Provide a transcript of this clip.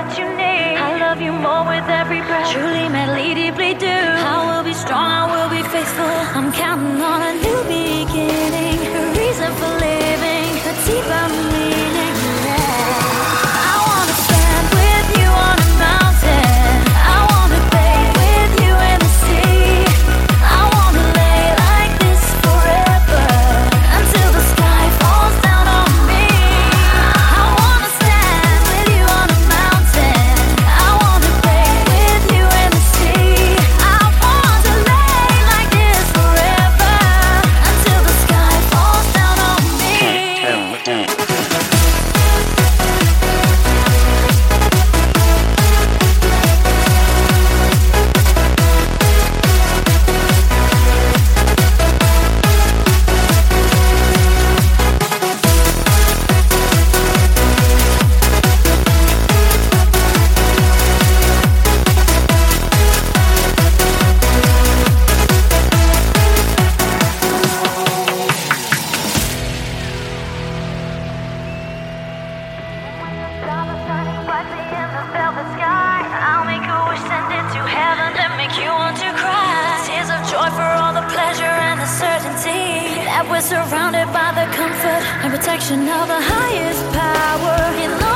what you need. I love you more with every breath. Truly, madly, deeply do. I will be strong, I will be faithful. I'm counting on a new beginning, a reason for living, a deeper meaning. Yeah. I wanna stand with you on a mountain. I wanna bathe with you in the sea. I wanna lay like this forever until the sky falls down on me. I wanna stand with you on a mountain. I wanna bathe with you in the sea. I want to lay like this forever until the sky falls down on me. I'll make a wish, send it to heaven, and make you want to cry. Tears of joy for all the pleasure and the certainty that we're surrounded by the comfort and protection of the highest power. In